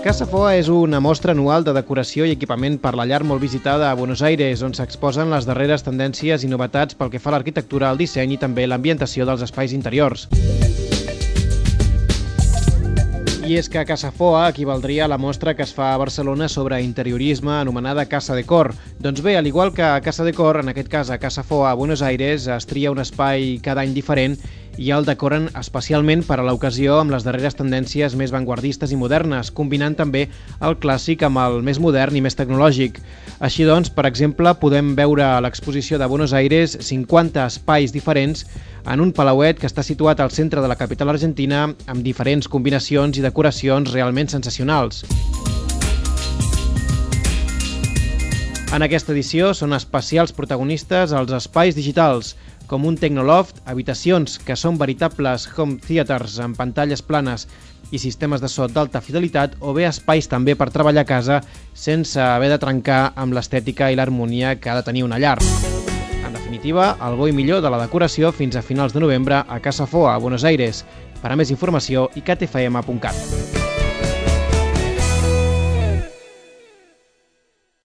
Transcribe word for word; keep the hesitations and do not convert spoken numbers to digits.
Casa Foa és una mostra anual de decoració i equipament per la llar molt visitada a Buenos Aires, on s'exposen les darreres tendències i novetats pel que fa a l'arquitectura, el disseny i també l'ambientació dels espais interiors. I és que a Casa Foa equivaldria a la mostra que es fa a Barcelona sobre interiorisme anomenada Casa Decor. Doncs bé, al igual que a Casa Decor, en aquest cas a Casa Foa a Buenos Aires, es tria un espai cada any diferent i el decoren especialment per a l'ocasió amb les darreres tendències més vanguardistes i modernes, combinant també el clàssic amb el més modern i més tecnològic. Així doncs, per exemple, podem veure a l'exposició de Buenos Aires cinquanta espais diferents en un palauet que està situat al centre de la capital argentina amb diferents combinacions i decoracions realment sensacionals. En aquesta edició són especials protagonistes els espais digitals, com un Tecnoloft, habitacions que són veritables home theaters amb pantalles planes i sistemes de so d'alta fidelitat, o bé espais també per treballar a casa sense haver de trencar amb l'estètica i l'harmonia que ha de tenir una llar. En definitiva, el bo i millor de la decoració fins a finals de novembre a Casa Foa, a Buenos Aires. Per a més informació, i cat f m punt cat.